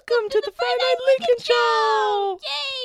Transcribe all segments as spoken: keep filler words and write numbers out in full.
Welcome to the Friday Night Lincoln Show!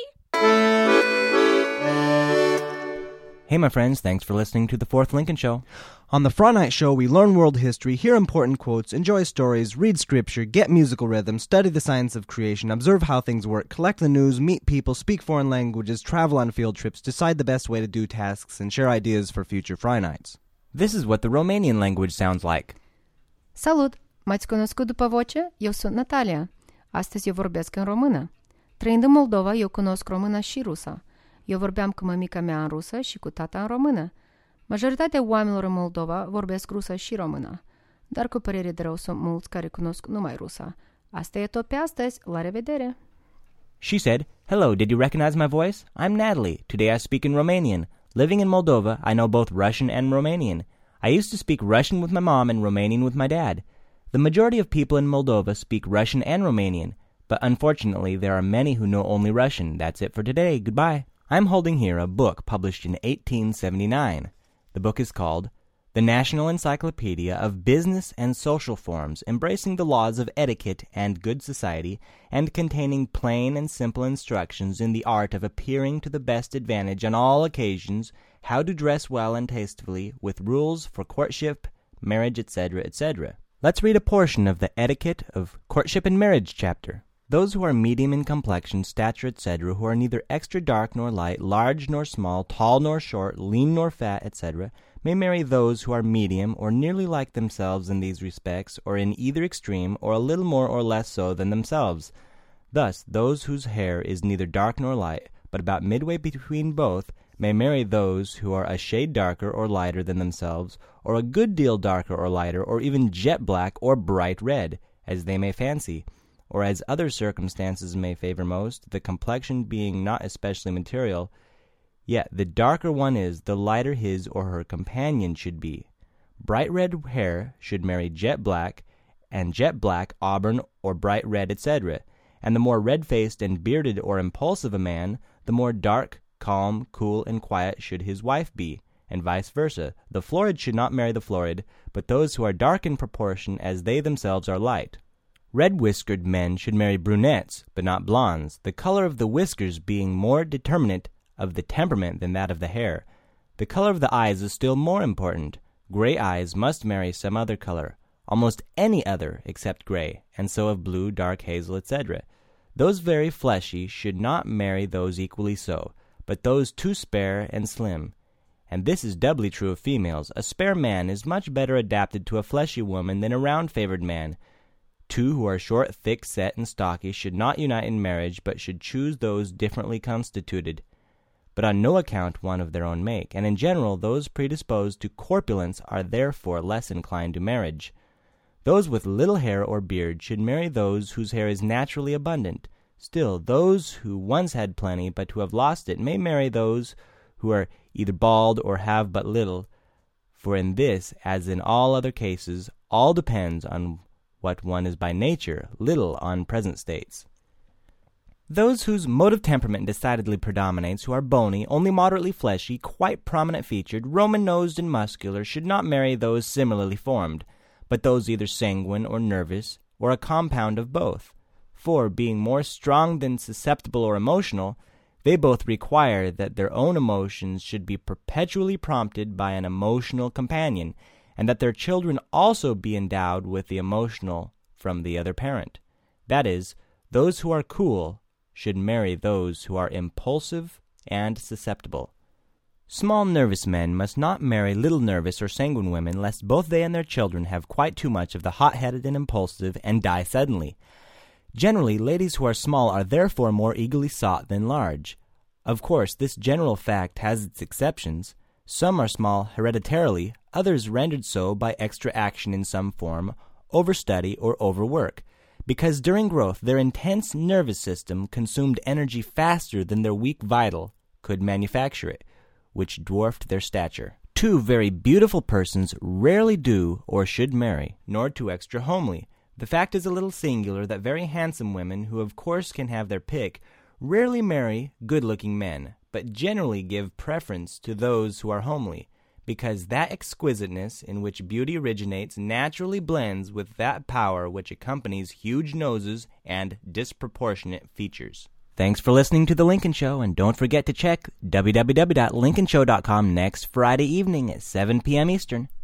Yay! Hey, my friends, thanks for listening to the Fourth Lincoln Show. On the Friday Night Show, we learn world history, hear important quotes, enjoy stories, read scripture, get musical rhythm, study the science of creation, observe how things work, collect the news, meet people, speak foreign languages, travel on field trips, decide the best way to do tasks, and share ideas for future Friday nights. This is what the Romanian language sounds like. Salut! M-ați cunoscut după voce? Eu sunt Natalia. Astăzi eu vorbesc în română. Trăind în Moldova, eu cunosc româna și rusa. Eu vorbeam cu mămica mea în rusă și cu tata în română. Majoritatea oamenilor în Moldova vorbesc rusă și română. Dar cu părere de rău sunt mulți care cunosc numai rusa. Asta e tot pe astăzi. La revedere! She said, "Hello, did you recognize my voice? I'm Natalie. Today I speak in Romanian. Living in Moldova, I know both Russian and Romanian. I used to speak Russian with my mom and Romanian with my dad. The majority of people in Moldova speak Russian and Romanian, but unfortunately there are many who know only Russian. That's it for today. Goodbye." I'm holding here a book published in eighteen seventy-nine. The book is called The National Encyclopedia of Business and Social Forms, embracing the laws of etiquette and good society, and containing plain and simple instructions in the art of appearing to the best advantage on all occasions, how to dress well and tastefully, with rules for courtship, marriage, et cetera, et cetera. Let's read a portion of the Etiquette of Courtship and Marriage chapter. Those who are medium in complexion, stature, et cetera, who are neither extra dark nor light, large nor small, tall nor short, lean nor fat, et cetera, may marry those who are medium or nearly like themselves in these respects, or in either extreme, or a little more or less so than themselves. Thus, those whose hair is neither dark nor light, but about midway between both, may marry those who are a shade darker or lighter than themselves, or a good deal darker or lighter, or even jet black or bright red, as they may fancy, or as other circumstances may favor most, the complexion being not especially material. Yet the darker one is, the lighter his or her companion should be. Bright red hair should marry jet black, and jet black auburn or bright red, et cetera. And the more red-faced and bearded or impulsive a man, the more dark, calm, cool, and quiet should his wife be, and vice versa. The florid should not marry the florid, but those who are dark in proportion as they themselves are light. Red-whiskered men should marry brunettes, but not blondes, the color of the whiskers being more determinate of the temperament than that of the hair. The color of the eyes is still more important. Gray eyes must marry some other color, almost any other except gray, and so of blue, dark hazel, et cetera. Those very fleshy should not marry those equally so, but those too spare and slim. And this is doubly true of females. A spare man is much better adapted to a fleshy woman than a round-favored man. Two who are short, thick set, and stocky should not unite in marriage, but should choose those differently constituted, but on no account one of their own make, and in general those predisposed to corpulence are therefore less inclined to marriage. Those with little hair or beard should marry those whose hair is naturally abundant. Still, those who once had plenty, but who have lost it, may marry those who are either bald or have but little, for in this, as in all other cases, all depends on what one is by nature, little on present states. Those whose motive temperament decidedly predominates, who are bony, only moderately fleshy, quite prominent-featured, Roman-nosed and muscular, should not marry those similarly formed, but those either sanguine or nervous, or a compound of both. For, being more strong than susceptible or emotional, they both require that their own emotions should be perpetually prompted by an emotional companion, and that their children also be endowed with the emotional from the other parent. That is, those who are cool should marry those who are impulsive and susceptible. Small nervous men must not marry little nervous or sanguine women, lest both they and their children have quite too much of the hot-headed and impulsive and die suddenly. Generally, ladies who are small are therefore more eagerly sought than large. Of course, this general fact has its exceptions. Some are small hereditarily, others rendered so by extra action in some form, overstudy, or overwork, because during growth their intense nervous system consumed energy faster than their weak vital could manufacture it, which dwarfed their stature. Two very beautiful persons rarely do or should marry, nor two extra homely. The fact is a little singular that very handsome women, who of course can have their pick, rarely marry good-looking men, but generally give preference to those who are homely, because that exquisiteness in which beauty originates naturally blends with that power which accompanies huge noses and disproportionate features. Thanks for listening to The Lincoln Show, and don't forget to check w w w dot lincoln show dot com next Friday evening at seven p.m. Eastern.